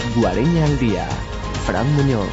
Guareña al día. Fran Muñoz.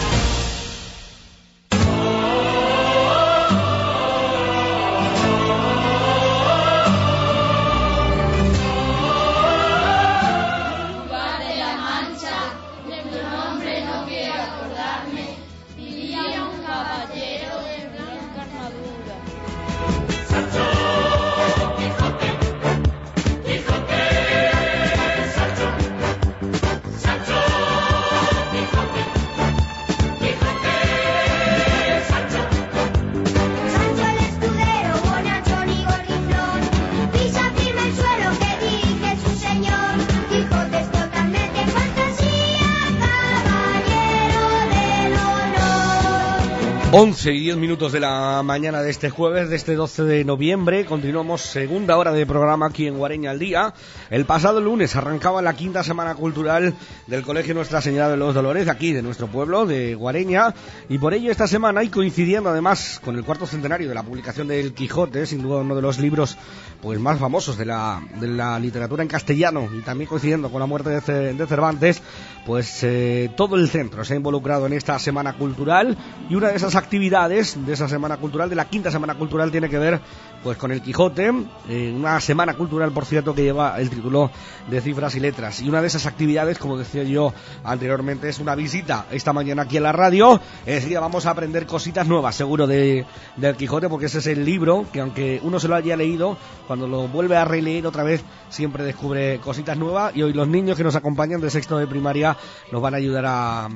Once y 10 minutos de la mañana de este jueves, de este 12 de noviembre. Continuamos segunda hora de programa aquí en Guareña al día. El pasado lunes arrancaba la quinta semana cultural del Colegio Nuestra Señora de los Dolores, de aquí, de nuestro pueblo, de Guareña. Y por ello esta semana, y coincidiendo además con el cuarto centenario de la publicación del Quijote, sin duda uno de los libros pues más famosos de la literatura en castellano, y también coincidiendo con la muerte de Cervantes, pues todo el centro se ha involucrado en esta semana cultural. Y una de esas actividades de esa semana cultural, de la quinta semana cultural, tiene que ver pues con el Quijote, una semana cultural, por cierto, que lleva el título de Cifras y Letras. Y una de esas actividades, como decía yo anteriormente, es una visita esta mañana aquí en la radio. Enseguida vamos a aprender cositas nuevas, seguro, del Quijote, porque ese es el libro que, aunque uno se lo haya leído, cuando lo vuelve a releer otra vez, siempre descubre cositas nuevas. Y hoy los niños que nos acompañan de sexto de primaria nos van a ayudar a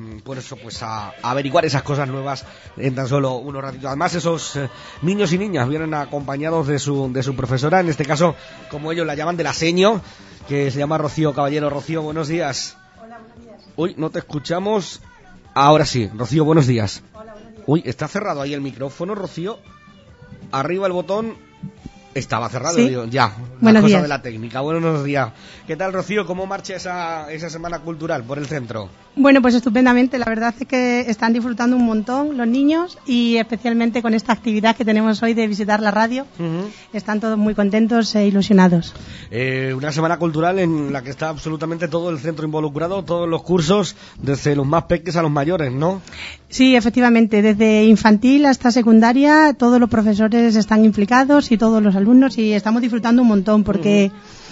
averiguar esas cosas nuevas en tan solo unos ratitos. Además, esos niños y niñas vienen acompañados de su profesora, en este caso, como ellos la llaman, de la seño, que se llama Rocío Caballero. Rocío, buenos días. Hola, buenos días. Uy, no te escuchamos. Ahora sí, Rocío, buenos días. Hola, buenos días. Uy, está cerrado ahí el micrófono, Rocío. Arriba el botón. Estaba cerrado, ¿Sí? digo, ya. Buenos días. Cosa de la técnica. Buenos días. ¿Qué tal, Rocío? ¿Cómo marcha esa semana cultural por el centro? Bueno, pues estupendamente. La verdad es que están disfrutando un montón los niños, y especialmente con esta actividad que tenemos hoy de visitar la radio. Están todos muy contentos e ilusionados. Una semana cultural en la que está absolutamente todo el centro involucrado, todos los cursos, desde los más pequeños a los mayores, ¿no? Sí, efectivamente. Desde infantil hasta secundaria, todos los profesores están implicados y todos los alumnos, y estamos disfrutando un montón porque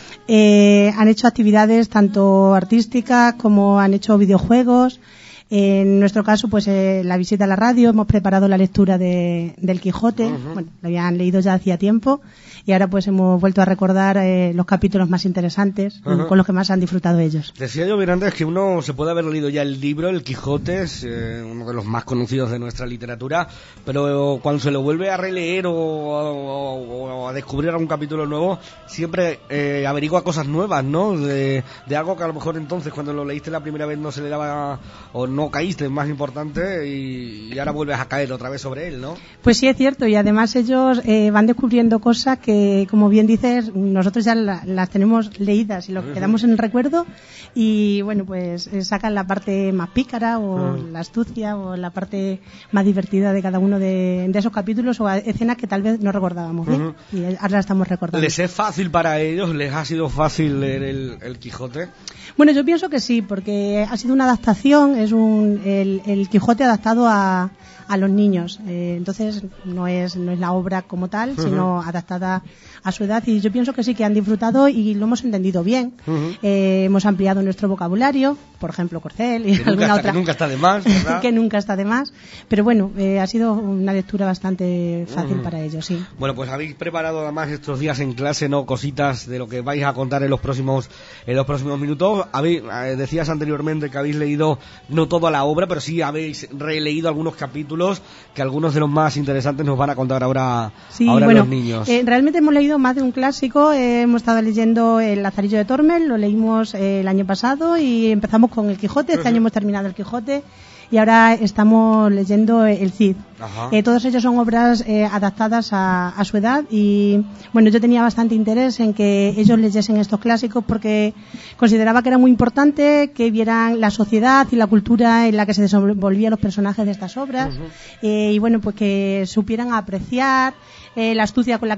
han hecho actividades tanto artísticas como han hecho videojuegos. En nuestro caso, pues la visita a la radio, hemos preparado la lectura del Quijote. Bueno, lo habían leído ya hacía tiempo, y ahora pues hemos vuelto a recordar los capítulos más interesantes, con los que más han disfrutado ellos. Decía yo bien antes que uno se puede haber leído ya el libro, el Quijote, es uno de los más conocidos de nuestra literatura, pero cuando se lo vuelve a releer o a descubrir algún capítulo nuevo, siempre averigua cosas nuevas, ¿no? De algo que a lo mejor entonces, cuando lo leíste la primera vez, no se le daba, o no caíste, es más importante, y ahora vuelves a caer otra vez sobre él, ¿no? Pues sí, es cierto, y además ellos van descubriendo cosas que, como bien dices, nosotros ya las tenemos leídas y los quedamos en el recuerdo, y bueno, pues sacan la parte más pícara o la astucia o la parte más divertida de cada uno de esos capítulos, o escenas que tal vez no recordábamos bien, y ahora las estamos recordando. ¿Les es fácil para ellos? ¿Les ha sido fácil leer el Quijote? Bueno, yo pienso que sí, porque ha sido una adaptación, es el Quijote adaptado a los niños. Entonces no es la obra como tal, sino adaptada a su edad, y yo pienso que sí, que han disfrutado y lo hemos entendido bien. Hemos ampliado nuestro vocabulario, por ejemplo, corcel y alguna otra. Que nunca está de más, ¿verdad? Que nunca está de más. Pero bueno, ha sido una lectura bastante fácil para ellos, sí. Bueno, pues habéis preparado además estos días en clase, ¿no?, cositas de lo que vais a contar en los próximos minutos. Decías anteriormente que habéis leído no toda la obra, pero sí habéis releído algunos capítulos, que algunos de los más interesantes nos van a contar ahora los niños. Realmente hemos leído más de un clásico. Hemos estado leyendo El Lazarillo de Tormes, lo leímos el año pasado, y empezamos con el Quijote. Este año hemos terminado el Quijote, y ahora estamos leyendo el Cid. Todos ellos son obras adaptadas a su edad, y bueno, yo tenía bastante interés en que ellos leyesen estos clásicos, porque consideraba que era muy importante que vieran la sociedad y la cultura en la que se desenvolvían los personajes de estas obras, y bueno, pues que supieran apreciar la astucia con la que tuvo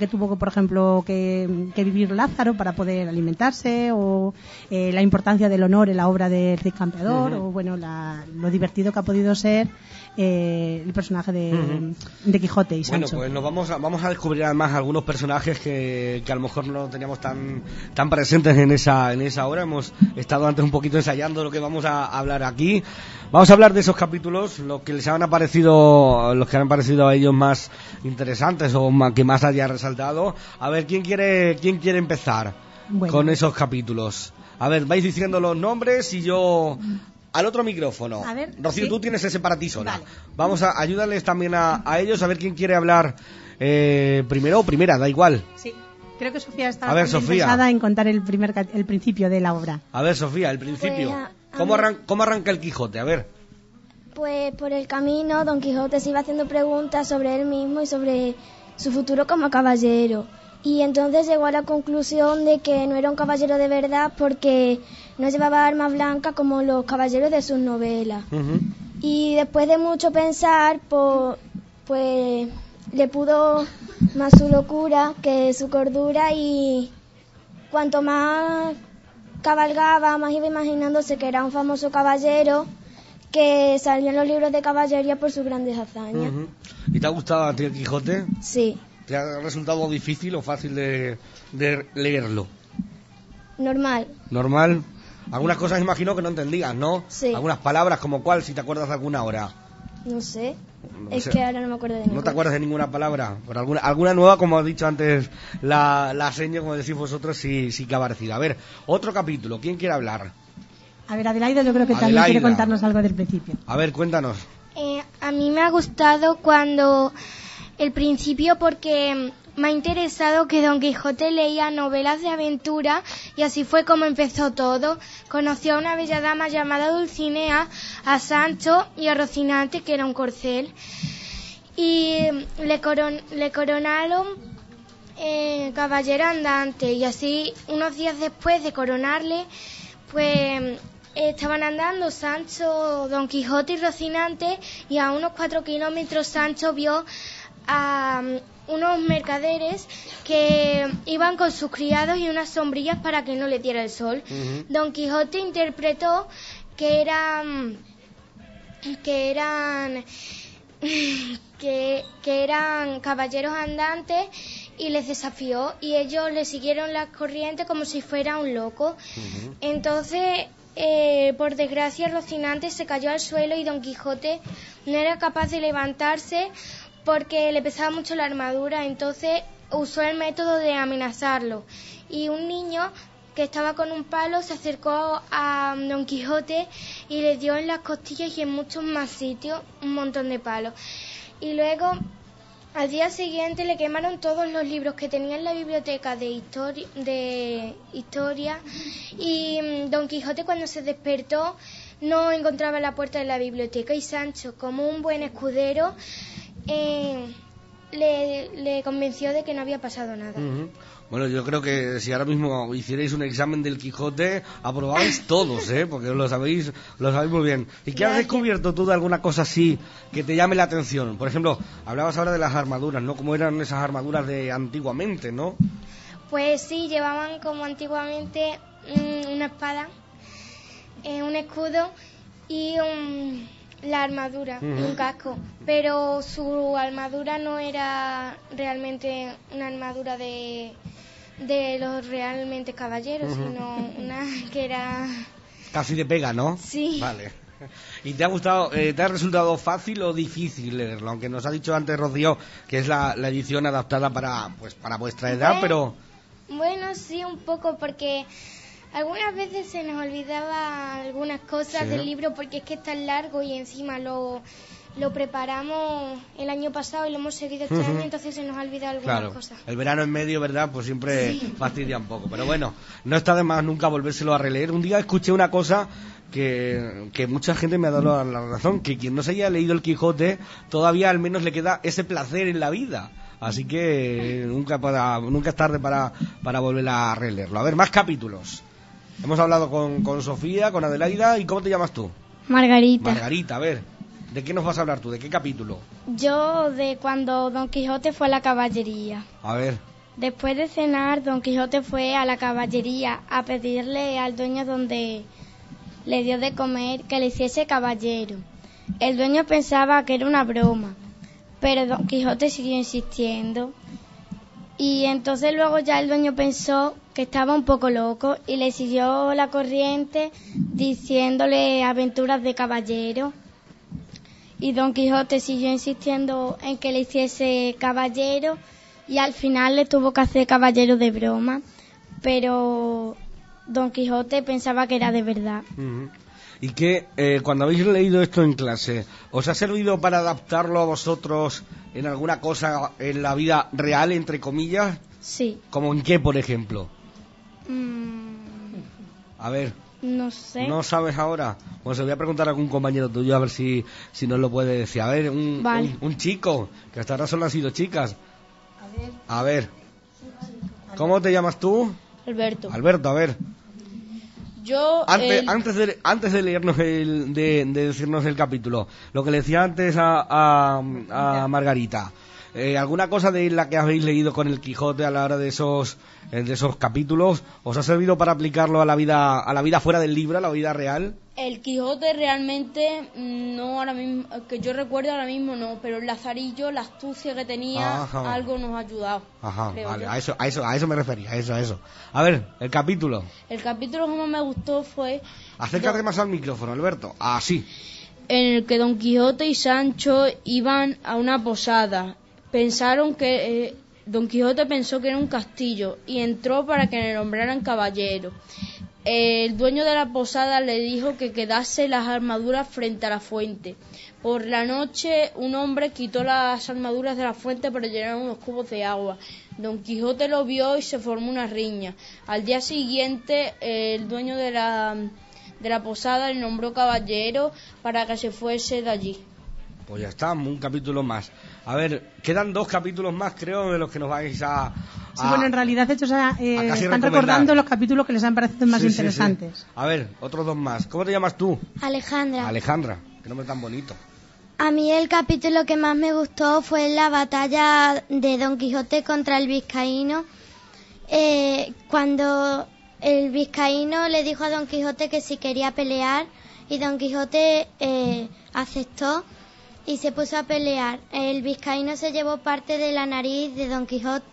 por ejemplo, que vivir Lázaro para poder alimentarse, o la importancia del honor en la obra del Cid Campeador, o bueno, lo divertido que ha podido ser el personaje de Quijote y Sancho. Bueno, pues vamos a descubrir además algunos personajes que a lo mejor no teníamos tan presentes en esa obra. Hemos estado antes un poquito ensayando lo que vamos a hablar aquí. Vamos a hablar de esos capítulos, los que han parecido a ellos más interesantes o que más haya resaltado. A ver, ¿quién quiere empezar con esos capítulos? A ver, vais diciendo los nombres y yo al otro micrófono. A ver, Rocío, sí. Tú tienes ese para ti sola. Vale. Vamos a ayudarles también a ellos, a ver quién quiere hablar primero o primera, da igual. Sí. Creo que Sofía está Sofía, interesada en contar el principio de la obra. A ver, Sofía, el principio. ¿Cómo arranca el Quijote? A ver. Pues por el camino Don Quijote se iba haciendo preguntas sobre él mismo y sobre su futuro como caballero. Y entonces llegó a la conclusión de que no era un caballero de verdad porque no llevaba armas blancas como los caballeros de sus novelas. Y después de mucho pensar, pues le pudo más su locura que su cordura, y cuanto más cabalgaba, más iba imaginándose que era un famoso caballero que salió en los libros de caballería por sus grandes hazañas. ¿Y te ha gustado a ti el Quijote? Sí. ¿Te ha resultado difícil o fácil de leerlo? Normal. ¿Normal? Algunas cosas imagino que no entendías, ¿no? Sí. Algunas palabras, como cuál, si te acuerdas de alguna ahora. No sé. No sé. Que ahora no me acuerdo de ninguna. ¿No te acuerdas de ninguna palabra? Pero alguna nueva, como has dicho antes, la seña, como decís vosotros, sí que ha aparecido. A ver, otro capítulo. ¿Quién quiere hablar? A ver, Adelaida, yo creo que también quiere contarnos algo del principio. A ver, cuéntanos. A mí me ha gustado cuando el principio, porque me ha interesado que Don Quijote leía novelas de aventura, y así fue como empezó todo. Conoció a una bella dama llamada Dulcinea, a Sancho y a Rocinante, que era un corcel, y le coronaron caballero andante, y así unos días después de coronarle, pues estaban andando Sancho, Don Quijote y Rocinante, y a unos 4 kilómetros Sancho vio a unos mercaderes que iban con sus criados y unas sombrillas para que no le diera el sol. Don Quijote interpretó que eran caballeros andantes y les desafió, y ellos le siguieron las corrientes como si fuera un loco. Entonces, por desgracia, Rocinante se cayó al suelo y Don Quijote no era capaz de levantarse porque le pesaba mucho la armadura. Entonces usó el método de amenazarlo, y un niño que estaba con un palo se acercó a Don Quijote y le dio en las costillas y en muchos más sitios un montón de palos. Y luego, al día siguiente, le quemaron todos los libros que tenía en la biblioteca de historia, y Don Quijote, cuando se despertó, no encontraba la puerta de la biblioteca, y Sancho, como un buen escudero, le convenció de que no había pasado nada. Bueno, yo creo que si ahora mismo hicierais un examen del Quijote, aprobáis todos, porque lo sabéis muy bien. ¿Y qué has descubierto tú de alguna cosa así que te llame la atención? Por ejemplo, hablabas ahora de las armaduras, ¿no? ¿Cómo eran esas armaduras de antiguamente, no? Pues sí, llevaban como antiguamente una espada, un escudo y la armadura, un casco, pero su armadura no era realmente una armadura de los realmente caballeros, sino una que era casi de pega, ¿no? Sí. Vale. ¿Y te ha gustado, te ha resultado fácil o difícil leerlo? Aunque nos ha dicho antes Rocío que es la edición adaptada para vuestra edad, pero... Bueno, sí, un poco, porque algunas veces se nos olvidaba algunas cosas del libro, porque es que es tan largo, y encima lo preparamos el año pasado y lo hemos seguido este año, entonces se nos ha olvidado algunas cosas. El verano en medio, ¿verdad? Pues siempre fastidia un poco, pero bueno, no está de más nunca volvérselo a releer. Un día escuché una cosa que mucha gente me ha dado la razón, que quien no se haya leído el Quijote todavía al menos le queda ese placer en la vida. Así que nunca es tarde para volver a releerlo. A ver, más capítulos. Hemos hablado con Sofía, con Adelaida. ¿Y cómo te llamas tú? Margarita. Margarita, a ver, ¿de qué nos vas a hablar tú? ¿De qué capítulo? Yo de cuando Don Quijote fue a la caballería. A ver, Después de cenar, Don Quijote fue a la caballería a pedirle al dueño donde le dio de comer que le hiciese caballero. El dueño pensaba que era una broma, pero Don Quijote siguió insistiendo. Y entonces luego ya el dueño pensó que estaba un poco loco y le siguió la corriente diciéndole aventuras de caballero. Y Don Quijote siguió insistiendo en que le hiciese caballero y al final le tuvo que hacer caballero de broma, pero Don Quijote pensaba que era de verdad. ¿Y que cuando habéis leído esto en clase, os ha servido para adaptarlo a vosotros en alguna cosa en la vida real, entre comillas? Sí. ¿Como en qué, por ejemplo? A ver. No sé. ¿No sabes ahora? Pues se voy a preguntar a algún compañero tuyo a ver si nos lo puede decir. A ver, un chico, que hasta ahora solo han sido chicas. A ver. ¿Cómo te llamas tú? Alberto, a ver. yo... Antes de leernos de decirnos el capítulo, lo que le decía antes a Margarita, ¿alguna cosa de la que habéis leído con el Quijote a la hora de esos capítulos os ha servido para aplicarlo a la vida fuera del libro, a la vida real? El Quijote realmente no, ahora mismo, que yo recuerdo ahora mismo no, pero el Lazarillo, la astucia que tenía, algo nos ha ayudado. Ajá, vale, a eso me refería, a eso. A ver, el capítulo. El capítulo que más me gustó fue... Acércate más al micrófono, Alberto. Así. En el que Don Quijote y Sancho iban a una posada. Pensaron que... Don Quijote pensó que era un castillo y entró para que le nombraran caballero. El dueño de la posada le dijo que quedase las armaduras frente a la fuente. Por la noche un hombre quitó las armaduras de la fuente para llenar unos cubos de agua. Don Quijote lo vio y se formó una riña. Al día siguiente el dueño de la posada le nombró caballero para que se fuese de allí. Pues ya está, un capítulo más. A ver, quedan 2 capítulos más, creo, de los que nos vais a... Sí, bueno, en realidad ellos están recordando los capítulos que les han parecido más interesantes. Sí. A ver, otros 2 más. ¿Cómo te llamas tú? Alejandra. Alejandra, qué nombre tan bonito. A mí el capítulo que más me gustó fue la batalla de Don Quijote contra el vizcaíno, cuando el vizcaíno le dijo a Don Quijote que si quería pelear y Don Quijote aceptó y se puso a pelear. El vizcaíno se llevó parte de la nariz de Don Quijote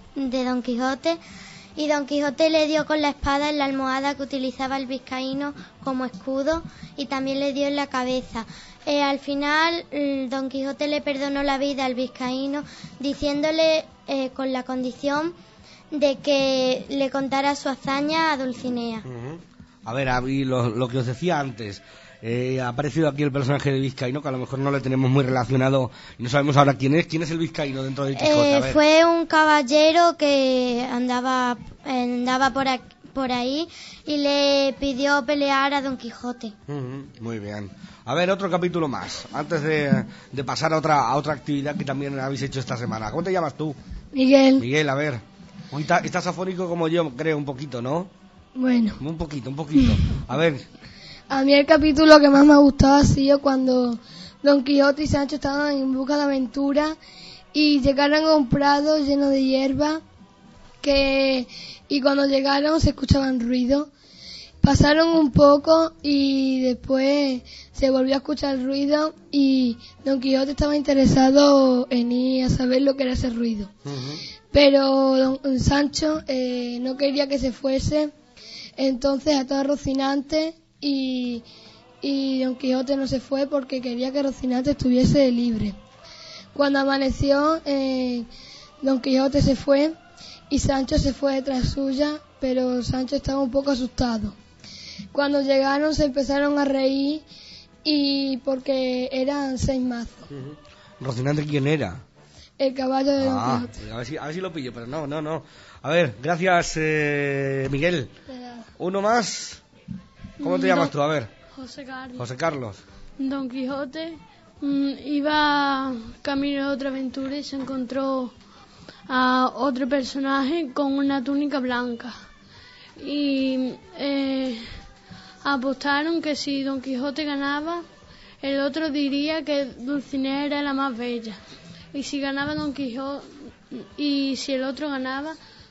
y Don Quijote le dio con la espada en la almohada que utilizaba el vizcaíno como escudo y también le dio en la cabeza. Al final Don Quijote le perdonó la vida al vizcaíno diciéndole con la condición de que le contara su hazaña a Dulcinea. A ver, lo que os decía antes, ha aparecido aquí el personaje de Vizcaíno, que a lo mejor no le tenemos muy relacionado y no sabemos ahora quién es. ¿Quién es el Vizcaíno dentro del Quijote? A ver. Fue un caballero que andaba por ahí y le pidió pelear a Don Quijote. Muy bien. A ver, otro capítulo más, antes de pasar a otra actividad que también habéis hecho esta semana. ¿Cómo te llamas tú? Miguel. Miguel, a ver. Hoy estás afónico como yo, creo, un poquito, ¿no? Bueno. Un poquito. A ver. A mí el capítulo que más me ha gustado ha sido cuando Don Quijote y Sancho estaban en busca de aventura y llegaron a un prado lleno de hierba y cuando llegaron se escuchaban ruidos. Pasaron un poco y después se volvió a escuchar el ruido y Don Quijote estaba interesado en ir a saber lo que era ese ruido. Pero don Sancho no quería que se fuese, entonces ató a Rocinante y Don Quijote no se fue porque quería que Rocinante estuviese libre. Cuando amaneció, Don Quijote se fue y Sancho se fue detrás suya, pero Sancho estaba un poco asustado. Cuando llegaron se empezaron a reír y porque eran 6 mazos. ¿Rocinante quién era? El caballo de Don Quijote. A ver si lo pillo, pero no. A ver, gracias Miguel. ¿Uno más? ¿Cómo te llamas tú? A ver. José Carlos. Don Quijote iba camino de otra aventura y se encontró a otro personaje con una túnica blanca. Y apostaron que si Don Quijote ganaba, el otro diría que Dulcinea era la más bella. Y si ganaba Don Quijote, y si el otro ganaba,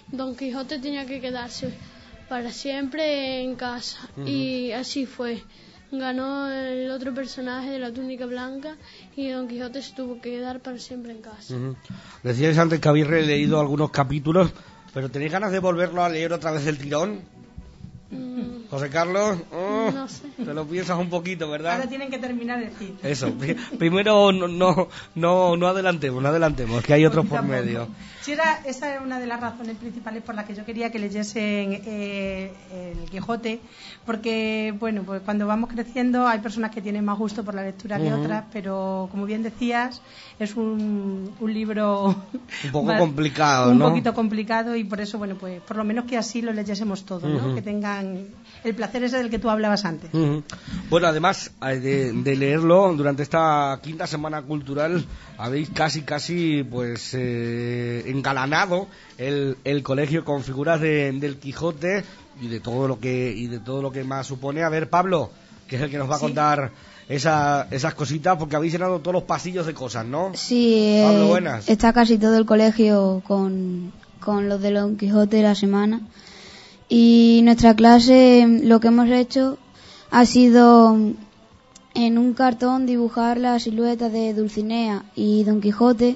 Don Quijote tenía que quedarse para siempre en casa. Y así fue. Ganó el otro personaje de la túnica blanca y Don Quijote se tuvo que quedar para siempre en casa. Decíais antes que habéis releído algunos capítulos, pero ¿tenéis ganas de volverlo a leer otra vez del tirón? José Carlos, no sé. Te lo piensas un poquito, ¿verdad? Ahora tienen que terminar el ciclo. Eso, primero no adelantemos, que hay otros por medio. Sí, esa era una de las razones principales por las que yo quería que leyesen el Quijote, porque, bueno, pues cuando vamos creciendo hay personas que tienen más gusto por la lectura que otras, pero como bien decías, es un libro un poco complicado, un ¿no? poquito complicado, y por eso, bueno, pues por lo menos que así lo leyésemos todos, ¿no? Que tengan el placer ese del que tú hablabas antes. Bueno, además de leerlo, durante esta quinta semana cultural habéis casi pues engalanado el colegio con figuras del Quijote y de todo lo que más supone. A ver, Pablo, que es el que nos va a contar esas cositas, porque habéis llenado todos los pasillos de cosas, ¿no? Sí, Pablo, buenas. Está casi todo el colegio con los de Don Quijote de la semana. Y nuestra clase, lo que hemos hecho ha sido en un cartón dibujar la silueta de Dulcinea y Don Quijote,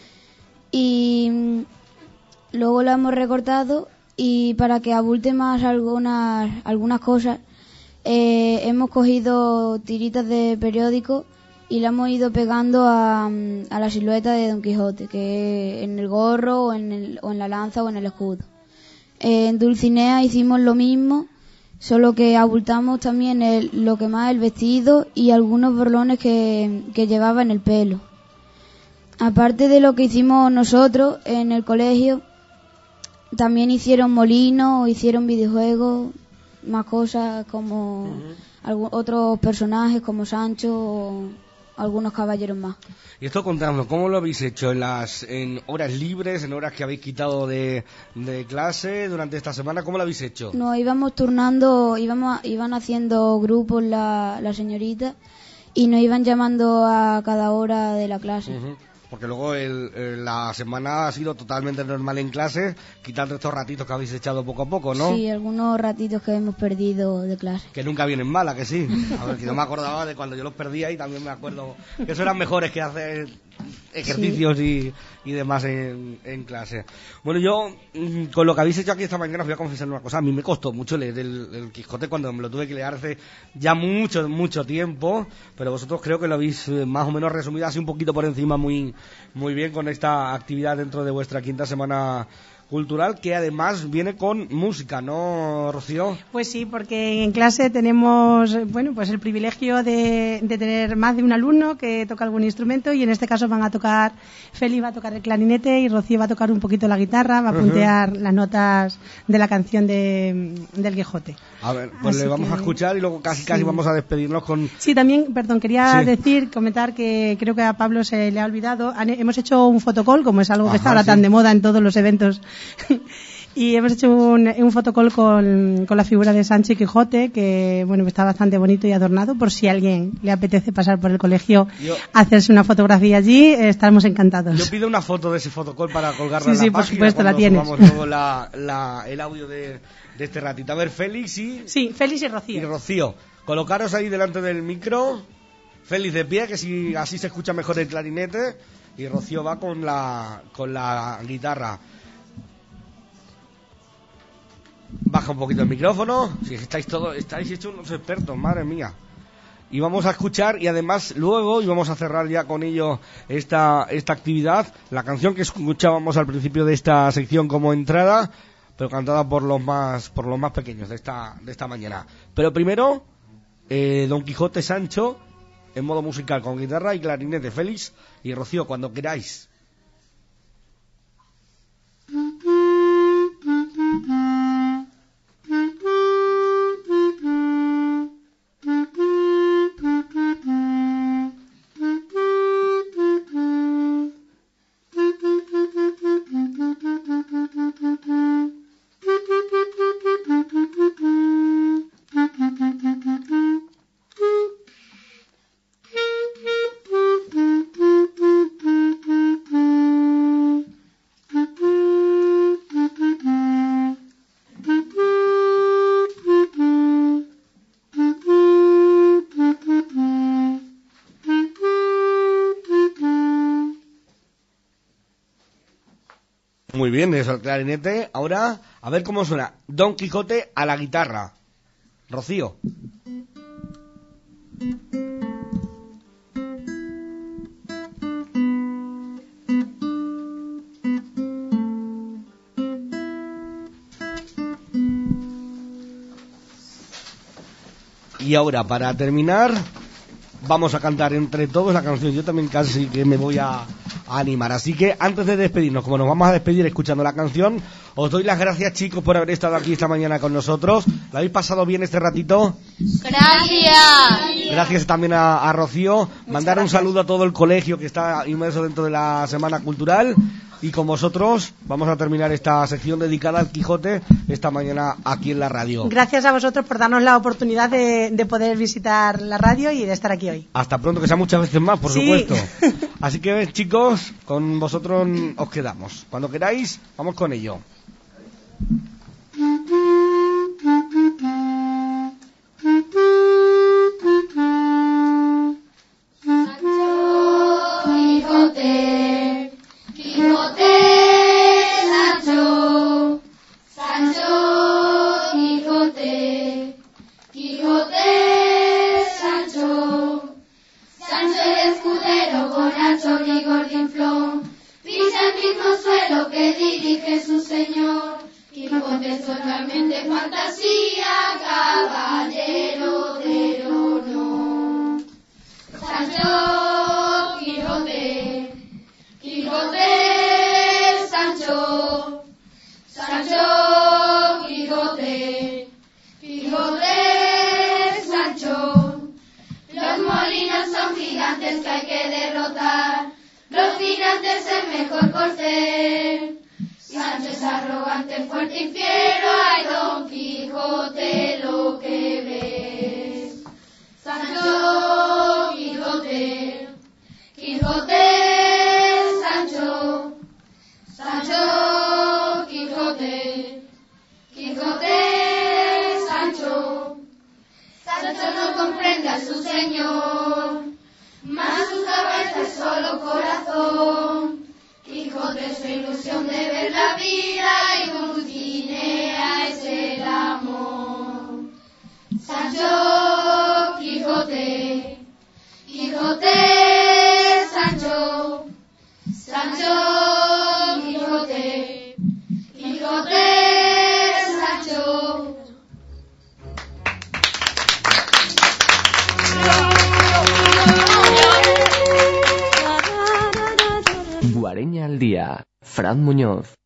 y luego la hemos recortado, y para que abulte más algunas cosas hemos cogido tiritas de periódico y la hemos ido pegando a la silueta de Don Quijote, que en el gorro o en la lanza o en el escudo. En Dulcinea hicimos lo mismo, solo que abultamos también lo que más el vestido y algunos borlones que llevaba en el pelo. Aparte de lo que hicimos nosotros en el colegio, también hicieron molinos, hicieron videojuegos, más cosas como otros personajes como Sancho o algunos caballeros más. Y esto contadnos, ¿cómo lo habéis hecho? ¿En horas libres, en horas que habéis quitado de clase durante esta semana? ¿Cómo lo habéis hecho? Nos íbamos turnando, iban haciendo grupos la señorita y nos iban llamando a cada hora de la clase. Porque luego la semana ha sido totalmente normal en clase, quitando estos ratitos que habéis echado poco a poco, ¿no? Sí, algunos ratitos que hemos perdido de clase. Que nunca vienen mal, ¿a que sí? A ver, si no me acordaba de cuando yo los perdía, y también me acuerdo que eso eran mejores que hacer ejercicios y demás en clase. Bueno, yo con lo que habéis hecho aquí esta mañana os voy a confesar una cosa. A mí me costó mucho leer el Quijote cuando me lo tuve que leer hace ya mucho tiempo, pero vosotros creo que lo habéis más o menos resumido así un poquito por encima muy bien con esta actividad dentro de vuestra quinta semana cultural, que además viene con música, ¿no, Rocío? Pues sí, porque en clase tenemos, bueno, pues el privilegio de tener más de un alumno que toca algún instrumento, y en este caso Félix va a tocar el clarinete y Rocío va a tocar un poquito la guitarra, va a puntear las notas de la canción del Quijote. A ver, pues así le vamos a escuchar y luego casi vamos a despedirnos con... Sí, también, perdón, quería comentar que creo que a Pablo se le ha olvidado, hemos hecho un fotocall, como es algo que está ahora tan de moda en todos los eventos. Y hemos hecho un fotocall con la figura de Sancho y Quijote, que bueno, está bastante bonito y adornado, por si a alguien le apetece pasar por el colegio a hacerse una fotografía allí, estaremos encantados. Yo pido una foto de ese fotocall para colgarla en la página. Sí, por supuesto, la tienes. Luego el audio de este ratito. A ver, Félix Sí, Félix y Rocío. Y Rocío, colocaros ahí delante del micro. Félix de pie, que así se escucha mejor el clarinete, y Rocío va con la guitarra. Baja un poquito el micrófono. Si estáis hechos unos expertos, madre mía. Y vamos a escuchar, y además luego, y vamos a cerrar ya con ello esta actividad, la canción que escuchábamos al principio de esta sección como entrada, pero cantada por los más pequeños de esta mañana. Pero primero, Don Quijote Sancho en modo musical con guitarra y clarinete. Félix y Rocío, cuando queráis. Muy bien, eso el clarinete. Ahora, a ver cómo suena Don Quijote a la guitarra. Rocío. Y ahora, para terminar, vamos a cantar entre todos la canción. Yo también casi que me voy a animar. Así que antes de despedirnos, como nos vamos a despedir escuchando la canción, os doy las gracias, chicos, por haber estado aquí esta mañana con nosotros. ¿Lo habéis pasado bien este ratito? Gracias. Gracias también a Rocío. Mandar un saludo a todo el colegio que está inmerso dentro de la Semana Cultural. Y con vosotros vamos a terminar esta sección dedicada al Quijote esta mañana aquí en la radio. Gracias a vosotros por darnos la oportunidad de poder visitar la radio y de estar aquí hoy. Hasta pronto, que sea muchas veces más, por Sí. supuesto. Así que, chicos, con vosotros os quedamos. Cuando queráis, vamos con ello. Guareña al día. Fran Muñoz.